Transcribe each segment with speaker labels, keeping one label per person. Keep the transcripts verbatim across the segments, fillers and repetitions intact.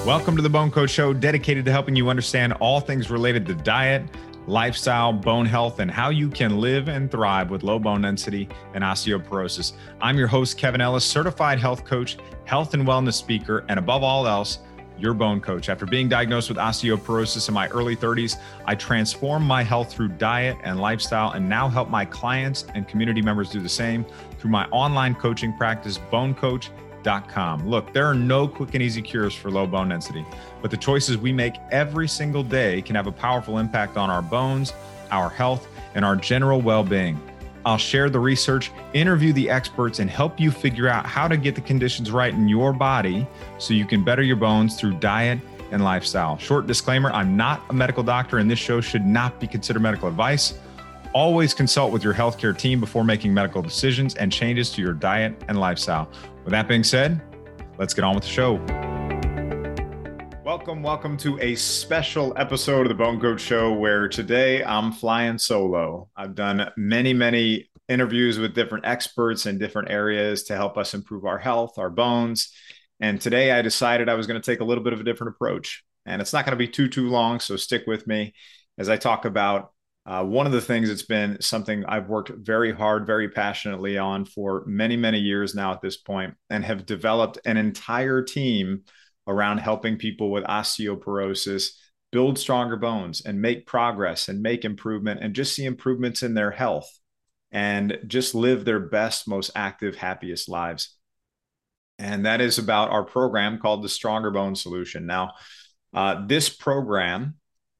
Speaker 1: Welcome to the Bone Coach Show, dedicated to helping you understand all things related to diet, lifestyle, bone health, and how you can live and thrive with low bone density and osteoporosis. I'm your host, Kevin Ellis, certified health coach, health and wellness speaker, and above all else, your bone coach. After being diagnosed with osteoporosis in my early thirties, I transformed my health through diet and lifestyle, and now help my clients and community members do the same through my online coaching practice, bone coach dot com. Look, there are no quick and easy cures for low bone density, but the choices we make every single day can have a powerful impact on our bones, our health, and our general well-being. I'll share the research, interview the experts, and help you figure out how to get the conditions right in your body so you can better your bones through diet and lifestyle. Short disclaimer, I'm not a medical doctor, and this show should not be considered medical advice. Always consult with your healthcare team before making medical decisions and changes to your diet and lifestyle. With that being said, let's get on with the show. Welcome, welcome to a special episode of the Bone Coach Show, where today I'm flying solo. I've done many, many interviews with different experts in different areas to help us improve our health, our bones. And today I decided I was going to take a little bit of a different approach. And it's not going to be too, too long, so stick with me as I talk about Uh, one of the things that's been something I've worked very hard, very passionately on for many, many years now at this point, and have developed an entire team around helping people with osteoporosis build stronger bones and make progress and make improvement and just see improvements in their health and just live their best, most active, happiest lives. And that is about our program called the Stronger Bone Solution. Now, uh, this program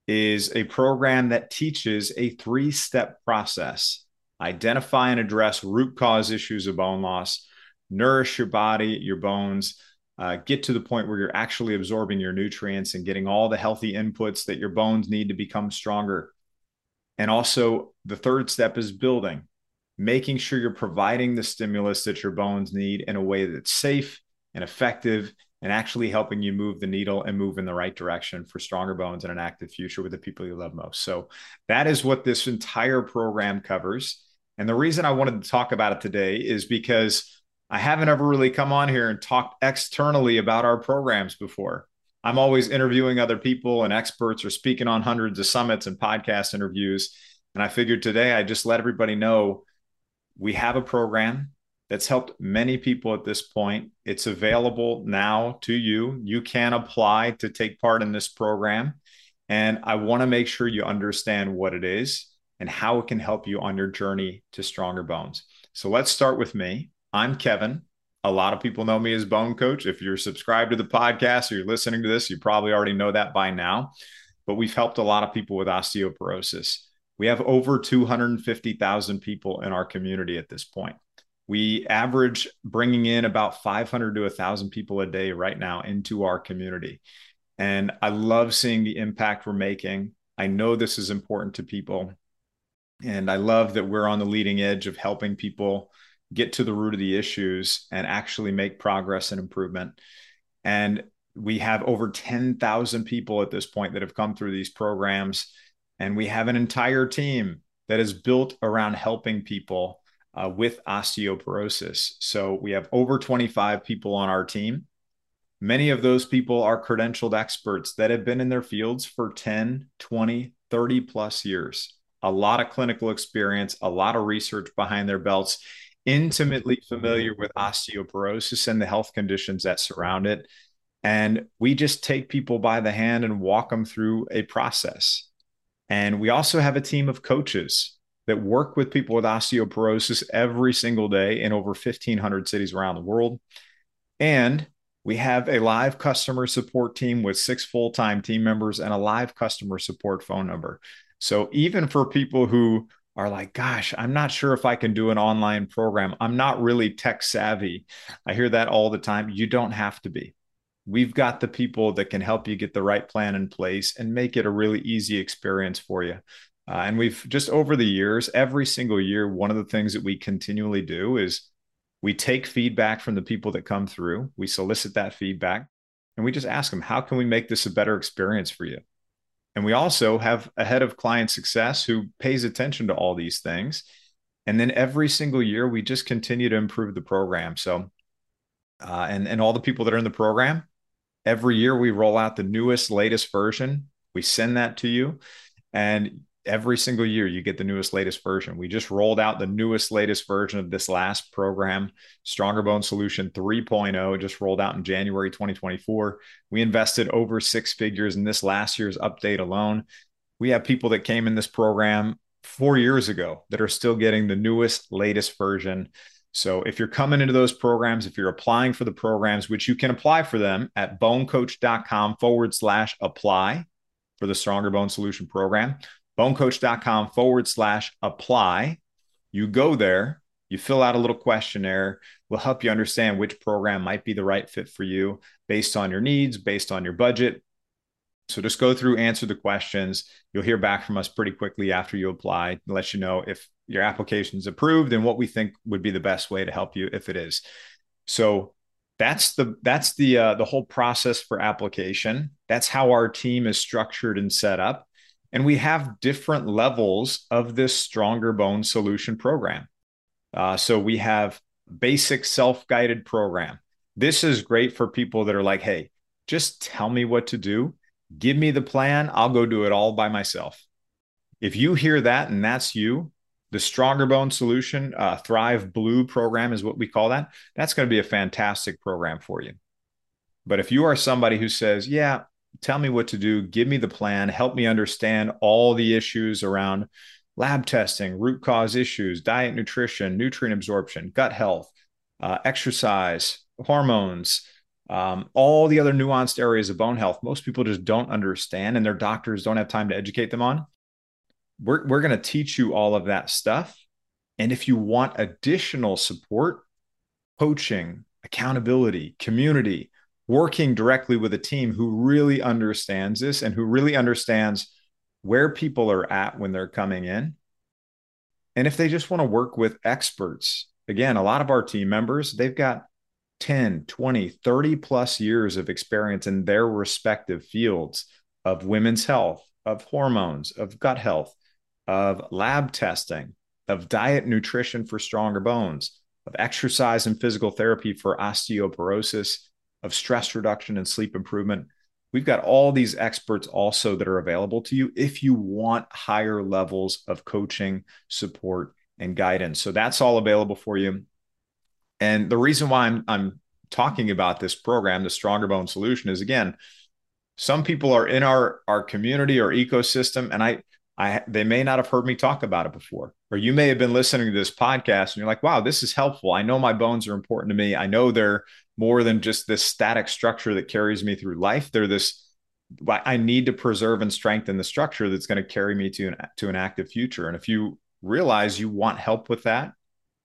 Speaker 1: is a program that teaches a three-step process. Identify and address root cause issues of bone loss, nourish your body, your bones, uh, get to the point where you're actually absorbing your nutrients and getting all the healthy inputs that your bones need to become stronger. And also the third step is building, making sure you're providing the stimulus that your bones need in a way that's safe and effective, and actually helping you move the needle and move in the right direction for stronger bones and an active future with the people you love most. So that is what this entire program covers. And the reason I wanted to talk about it today is because I haven't ever really come on here and talked externally about our programs before. I'm always interviewing other people and experts or speaking on hundreds of summits and podcast interviews. And I figured today I just let everybody know we have a program that's helped many people at this point. It's available now to you. You can apply to take part in this program. And I want to make sure you understand what it is and how it can help you on your journey to stronger bones. So let's start with me. I'm Kevin. A lot of people know me as Bone Coach. If you're subscribed to the podcast or you're listening to this, you probably already know that by now. But we've helped a lot of people with osteoporosis. We have over two hundred fifty thousand people in our community at this point. We average bringing in about five hundred to one thousand people a day right now into our community. And I love seeing the impact we're making. I know this is important to people. And I love that we're on the leading edge of helping people get to the root of the issues and actually make progress and improvement. And we have over ten thousand people at this point that have come through these programs. And we have an entire team that is built around helping people Uh, with osteoporosis. So we have over twenty-five people on our team. Many of those people are credentialed experts that have been in their fields for ten, twenty, thirty plus years. A lot of clinical experience, a lot of research behind their belts, intimately familiar with osteoporosis and the health conditions that surround it. And we just take people by the hand and walk them through a process. And we also have a team of coaches that work with people with osteoporosis every single day in over fifteen hundred cities around the world. And we have a live customer support team with six full-time team members and a live customer support phone number. So even for people who are like, gosh, I'm not sure if I can do an online program, I'm not really tech savvy, I hear that all the time. You don't have to be. We've got the people that can help you get the right plan in place and make it a really easy experience for you. Uh, and we've just over the years, every single year, one of the things that we continually do is we take feedback from the people that come through. We solicit that feedback and we just ask them, how can we make this a better experience for you? And we also have a head of client success who pays attention to all these things. And then every single year, we just continue to improve the program. So, uh, and, and all the people that are in the program, Every year we roll out the newest, latest version. We send that to you. And every single year you get the newest, latest version. We just rolled out the newest, latest version of this last program, Stronger Bone Solution 3.0, just rolled out in January twenty twenty-four. We invested over six figures in this last year's update alone. We have people that came in this program four years ago that are still getting the newest, latest version. So if you're coming into those programs, if you're applying for the programs, which you can apply for them at bonecoach.com forward slash apply for the Stronger Bone Solution program, bonecoach.com forward slash apply. You go there, you fill out a little questionnaire. We'll help you understand which program might be the right fit for you based on your needs, based on your budget. So just go through, answer the questions. You'll hear back from us pretty quickly after you apply, to let you know if your application is approved and what we think would be the best way to help you if it is. So that's the that's the uh, the whole process for application. That's how our team is structured and set up. And we have different levels of this Stronger Bone Solution program. Uh, so we have basic self-guided program. This is great for people that are like, hey, just tell me what to do. Give me the plan. I'll go do it all by myself. If you hear that and that's you, the Stronger Bone Solution uh, Thrive Blue program is what we call that. That's going to be a fantastic program for you. But if you are somebody who says, yeah, tell me what to do, give me the plan, help me understand all the issues around lab testing, root cause issues, diet, nutrition, nutrient absorption, gut health, uh, exercise, hormones, Um, all the other nuanced areas of bone health, most people just don't understand and their doctors don't have time to educate them on. We're, we're going to teach you all of that stuff. And if you want additional support, coaching, accountability, community, working directly with a team who really understands this and who really understands where people are at when they're coming in. And if they just want to work with experts, again, a lot of our team members, they've got ten, twenty, thirty plus years of experience in their respective fields of women's health, of hormones, of gut health, of lab testing, of diet nutrition for stronger bones, of exercise and physical therapy for osteoporosis, of stress reduction and sleep improvement. We've got all these experts also that are available to you if you want higher levels of coaching, support, and guidance. So that's all available for you. And the reason why I'm, I'm talking about this program, the Stronger Bone Solution, is again, some people are in our, our community or ecosystem, and I, I, they may not have heard me talk about it before, or you may have been listening to this podcast and you're like, wow, this is helpful. I know my bones are important to me. I know they're more than just this static structure that carries me through life. They're this, I need to preserve and strengthen the structure that's going to carry me to an, to an active future. And if you realize you want help with that,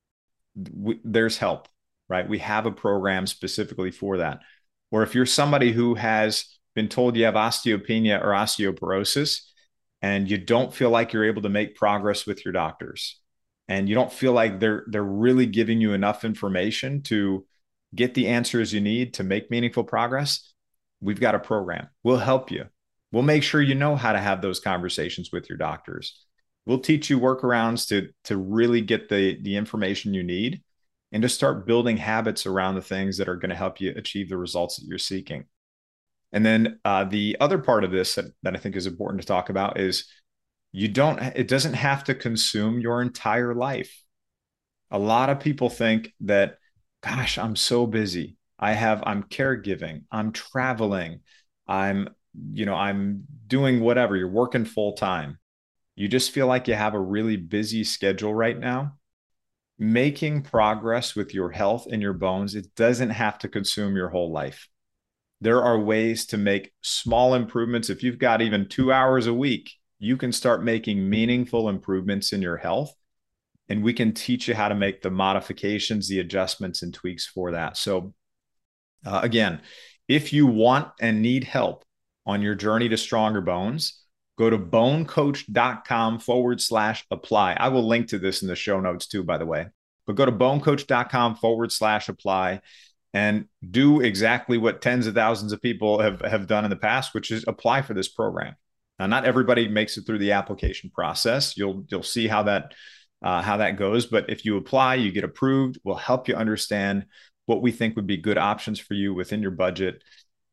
Speaker 1: we, there's help, right? We have a program specifically for that. Or if you're somebody who has been told you have osteopenia or osteoporosis, and you don't feel like you're able to make progress with your doctors, and you don't feel like they're they're really giving you enough information to get the answers you need to make meaningful progress, we've got a program. We'll help you. We'll make sure you know how to have those conversations with your doctors. We'll teach you workarounds to, to really get the, the information you need and to start building habits around the things that are going to help you achieve the results that you're seeking. And then uh, the other part of this that, that I think is important to talk about is you don't, it doesn't have to consume your entire life. A lot of people think that, gosh, I'm so busy. I have, I'm caregiving, I'm traveling, I'm, you know, I'm doing whatever, you're working full time. You just feel like you have a really busy schedule right now. Making progress with your health and your bones, it doesn't have to consume your whole life. There are ways to make small improvements. If you've got even two hours a week, you can start making meaningful improvements in your health. And we can teach you how to make the modifications, the adjustments, and tweaks for that. So uh, again, if you want and need help on your journey to stronger bones, go to bonecoach.com forward slash apply. I will link to this in the show notes too, by the way. But go to bonecoach.com forward slash apply and do exactly what tens of thousands of people have, have done in the past, which is apply for this program. Now, not everybody makes it through the application process. You'll, you'll see how that Uh, how that goes. But if you apply, you get approved, we'll help you understand what we think would be good options for you within your budget.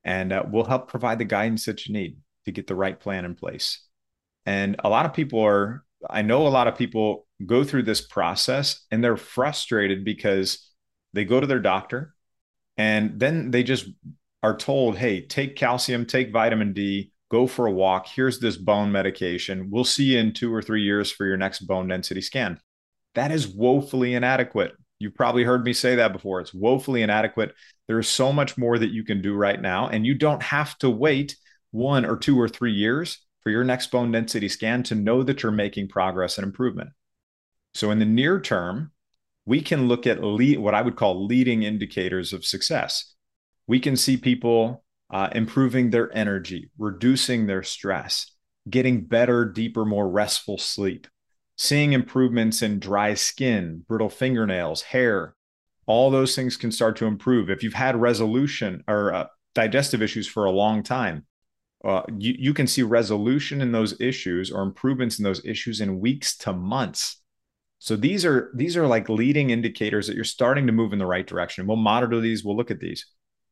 Speaker 1: And uh, we'll help provide the guidance that you need to get the right plan in place. And a lot of people are, I know a lot of people go through this process and they're frustrated because they go to their doctor and then they just are told, hey, take calcium, take vitamin D, go for a walk. Here's this bone medication. We'll see you in two or three years for your next bone density scan. That is woefully inadequate. You've probably heard me say that before. It's woefully inadequate. There is so much more that you can do right now, and you don't have to wait one or two or three years for your next bone density scan to know that you're making progress and improvement. So in the near term, we can look at lead, what I would call leading indicators of success. We can see people uh, improving their energy, reducing their stress, getting better, deeper, more restful sleep, seeing improvements in dry skin, brittle fingernails, hair. All those things can start to improve. If you've had resolution or uh, digestive issues for a long time, uh, you, you can see resolution in those issues or improvements in those issues in weeks to months. So these are these are like leading indicators that you're starting to move in the right direction. We'll monitor these. We'll look at these.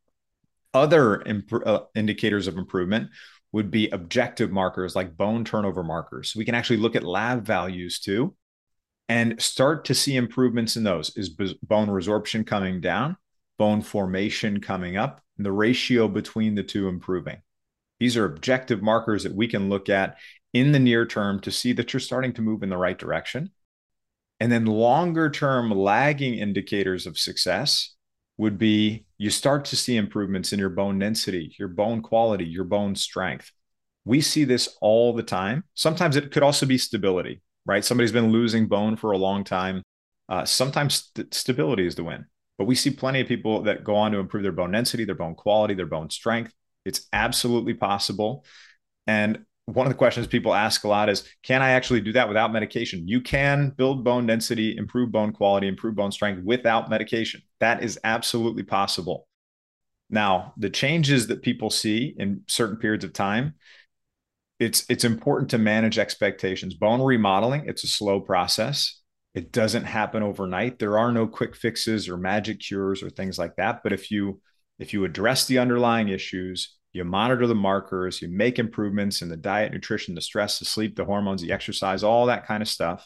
Speaker 1: Other imp- uh, indicators of improvement would be objective markers like bone turnover markers. So we can actually look at lab values too and start to see improvements in those. Is b- bone resorption coming down, bone formation coming up, and the ratio between the two improving? These are objective markers that we can look at in the near term to see that you're starting to move in the right direction. And then longer term lagging indicators of success would be you start to see improvements in your bone density, your bone quality, your bone strength. We see this all the time. Sometimes it could also be stability, right? Somebody's been losing bone for a long time. Uh, sometimes st- stability is the win. But we see plenty of people that go on to improve their bone density, their bone quality, their bone strength. It's absolutely possible. And one of the questions people ask a lot is, can I actually do that without medication? You can build bone density, improve bone quality, improve bone strength without medication. That is absolutely possible. Now, the changes that people see in certain periods of time, it's it's important to manage expectations. Bone remodeling, it's a slow process. It doesn't happen overnight. There are no quick fixes or magic cures or things like that. But if you if you address the underlying issues, you monitor the markers, you make improvements in the diet, nutrition, the stress, the sleep, the hormones, the exercise, all that kind of stuff,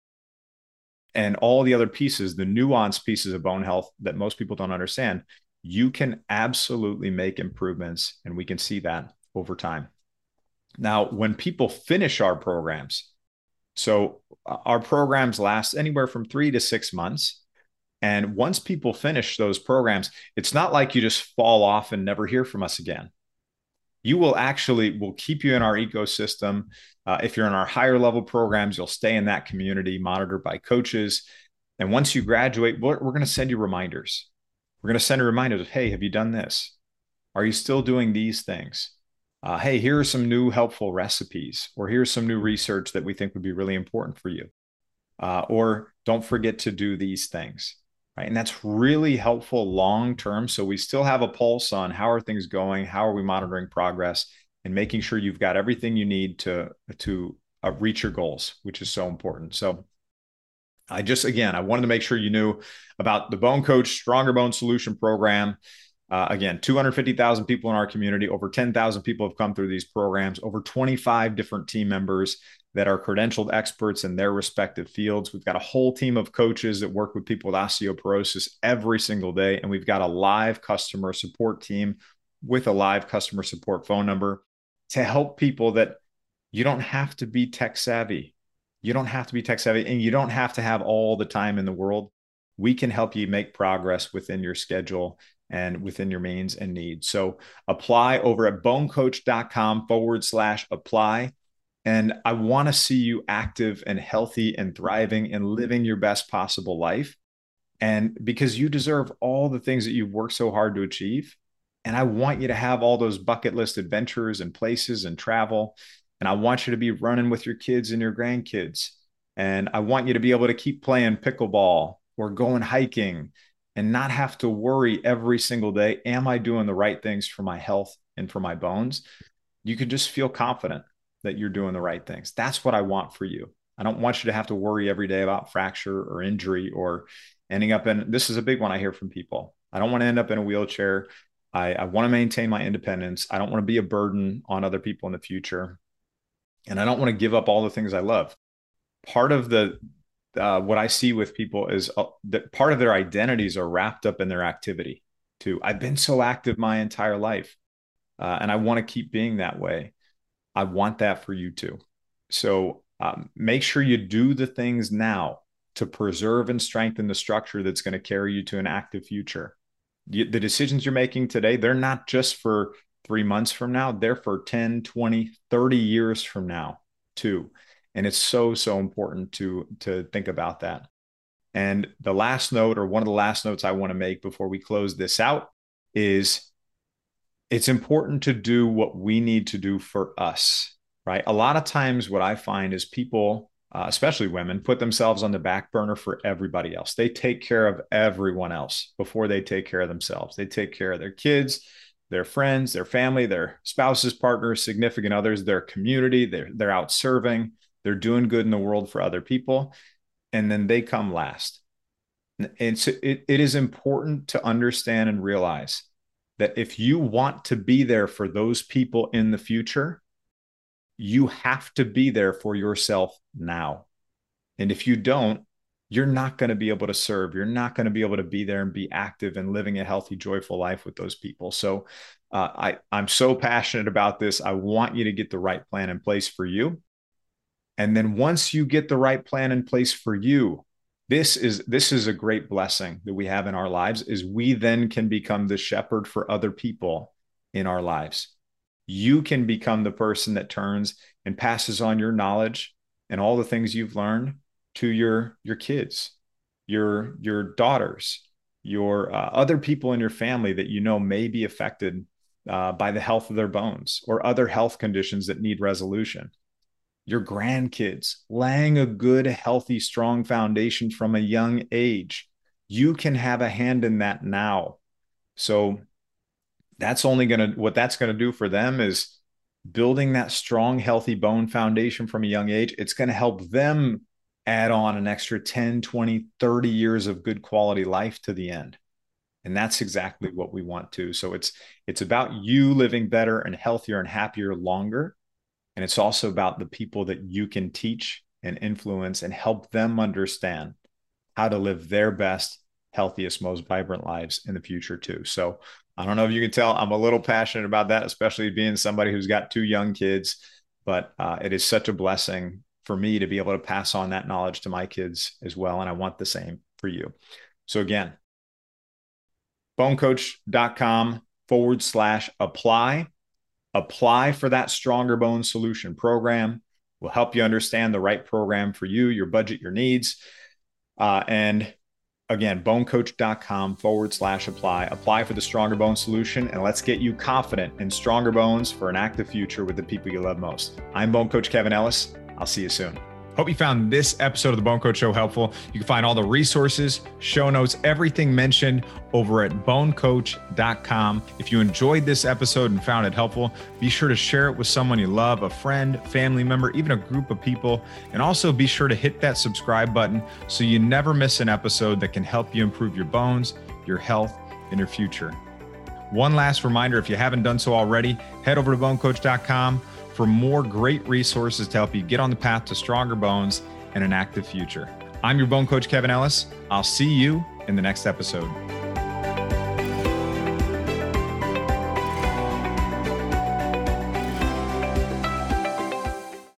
Speaker 1: and all the other pieces, the nuanced pieces of bone health that most people don't understand, you can absolutely make improvements, and we can see that over time. Now, when people finish our programs, so our programs last anywhere from three to six months. And once people finish those programs, it's not like you just fall off and never hear from us again. You will actually, we'll keep you in our ecosystem. Uh, if you're in our higher level programs, you'll stay in that community monitored by coaches. And once you graduate, we're, we're going to send you reminders. We're going to send you reminders of, hey, have you done this? Are you still doing these things? Uh, hey, here are some new helpful recipes, or here's some new research that we think would be really important for you. Uh, or don't forget to do these things, right? And that's really helpful long-term. So we still have a pulse on how are things going? How are we monitoring progress and making sure you've got everything you need to, to uh, reach your goals, which is so important. So I just, again, I wanted to make sure you knew about the Bone Coach Stronger Bone Solution Program. Uh, again, two hundred fifty thousand people in our community, over ten thousand people have come through these programs, over twenty-five different team members that are credentialed experts in their respective fields. We've got a whole team of coaches that work with people with osteoporosis every single day. And we've got a live customer support team with a live customer support phone number to help people that you don't have to be tech savvy. You don't have to be tech savvy, and you don't have to have all the time in the world. We can help you make progress within your schedule and within your means and needs. So apply over at bonecoach.com forward slash apply. And I want to see you active and healthy and thriving and living your best possible life. And because you deserve all the things that you've worked so hard to achieve. And I want you to have all those bucket list adventures and places and travel. And I want you to be running with your kids and your grandkids. And I want you to be able to keep playing pickleball or going hiking and not have to worry every single day, am I doing the right things for my health and for my bones? You can just feel confident that you're doing the right things. That's what I want for you. I don't want you to have to worry every day about fracture or injury or ending up in, this is a big one I hear from people. I don't want to end up in a wheelchair. I, I want to maintain my independence. I don't want to be a burden on other people in the future. And I don't want to give up all the things I love. Part of the uh, what I see with people is uh, that part of their identities are wrapped up in their activity too. I've been so active my entire life, uh, and I want to keep being that way. I want that for you too. So um, make sure you do the things now to preserve and strengthen the structure that's going to carry you to an active future. The decisions you're making today, they're not just for three months from now, they're for ten, twenty, thirty years from now too. And it's so, so important to, to think about that. And the last note, or one of the last notes I want to make before we close this out, is it's important to do what we need to do for us, right? A lot of times what I find is people, uh, especially women, put themselves on the back burner for everybody else. They take care of everyone else before they take care of themselves. They take care of their kids, their friends, their family, their spouses, partners, significant others, their community. They're, they're out serving. They're doing good in the world for other people. And then they come last. And so it, it is important to understand and realize that if you want to be there for those people in the future, you have to be there for yourself now. And if you don't, you're not going to be able to serve. You're not going to be able to be there and be active and living a healthy, joyful life with those people. So uh, I, I'm so passionate about this. I want you to get the right plan in place for you. And then once you get the right plan in place for you, this is this is a great blessing that we have in our lives, is we then can become the shepherd for other people in our lives. You can become the person that turns and passes on your knowledge and all the things you've learned to your, your kids, your, your daughters, your uh, other people in your family that you know may be affected uh, by the health of their bones or other health conditions that need resolution. Your grandkids, laying a good, healthy, strong foundation from a young age. You can have a hand in that now. So that's only going to, what that's going to do for them is building that strong, healthy bone foundation from a young age. It's going to help them add on an extra ten, twenty, thirty years of good quality life to the end. And that's exactly what we want to. So it's, it's about you living better and healthier and happier longer. And it's also about the people that you can teach and influence and help them understand how to live their best, healthiest, most vibrant lives in the future too. So I don't know if you can tell, I'm a little passionate about that, especially being somebody who's got two young kids, but uh, it is such a blessing for me to be able to pass on that knowledge to my kids as well. And I want the same for you. So again, bonecoach.com forward slash apply. Apply for that Stronger Bones Solution program. We'll help you understand the right program for you, your budget, your needs. Uh, and again, bonecoach.com forward slash apply. Apply for the Stronger Bones Solution, and let's get you confident in stronger bones for an active future with the people you love most. I'm Bone Coach Kevin Ellis. I'll see you soon. Hope you found this episode of the Bone Coach Show helpful. You can find all the resources, show notes, everything mentioned over at bonecoach dot com. If you enjoyed this episode and found it helpful, be sure to share it with someone you love, a friend, family member, even a group of people. And also be sure to hit that subscribe button so you never miss an episode that can help you improve your bones, your health, and your future. One last reminder, if you haven't done so already, head over to bonecoach dot com for more great resources to help you get on the path to stronger bones and an active future. I'm your Bone Coach, Kevin Ellis. I'll see you in the next episode.